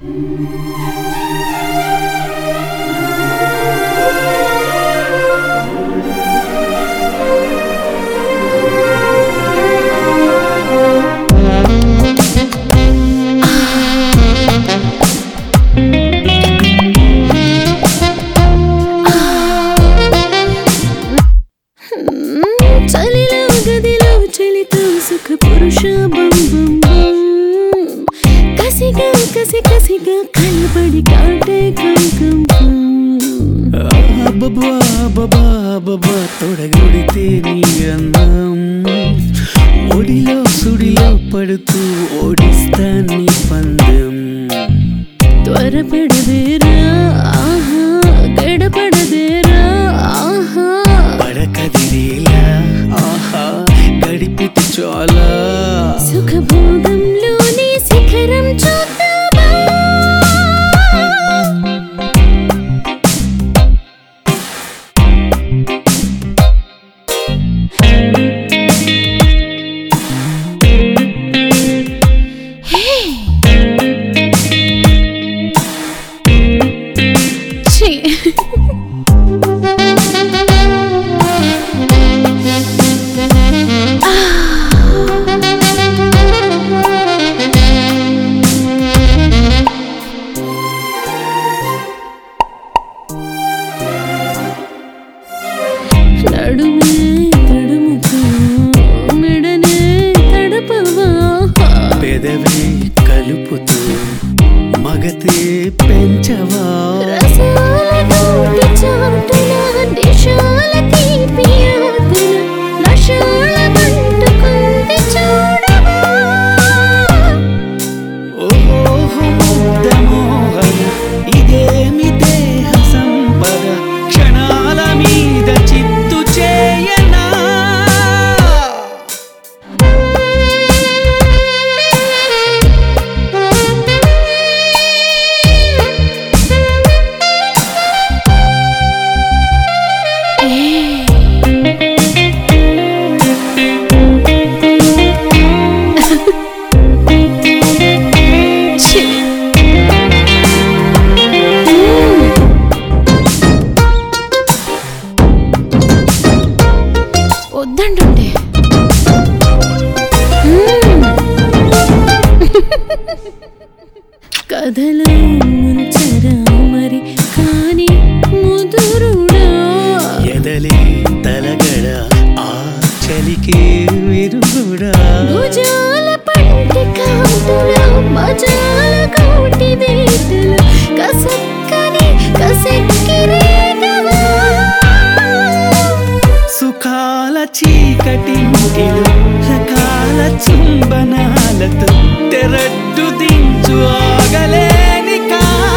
చలిలో గదిలో చలితో సుఖ పురుష కసిగా కసి కసిగా కలబడి కాటే కంకం బాబా తొడగొడితే నీ అందం ఒడిలో సుడిలో పడుతూ ఓడిస్తా నీ పందెం త్వరపడదేరా ఆహా గడపడదేరా ఆహా పడకదిరేలా ఆహా గడిపితే చాలా సుఖభోగంలోని శిఖరం చూద్దామా నడుమే తడుముతూ మెడనే తడపవా పెదవే కలుపుతూ మగతే పెంచవా రసాల నోటి చాటున నిశాల తీపి ఆతన నశాల మంటుకుంది చూడవా ఓహో ముగ్ధమోహన ఇదేమి దేహ సంపద క్షణాల మీద చిత్తు చేయనా వద్దంటుంటే కథలో ముంచరా మరి కాని ముదురుడా ఎదలే తలగడ ఆ చలికే విరుగుడా భుజాల పంటి కాంతులో మజాల కోటి వేటలు కసక్కని కసెక్కిరేగవా సుఖాల చీకటింటిలో రకాల చుంబనాలతో తెరడ్డు దించు ఆగలేనికా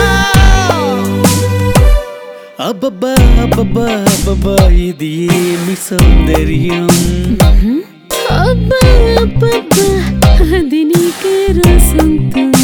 అబ్బబ్బా అబ్బబ్బా అబ్బబ్బా ఇది ఏమి సౌందర్యం అబ్బా అబ్బబ్బా అది నీకే రసంతో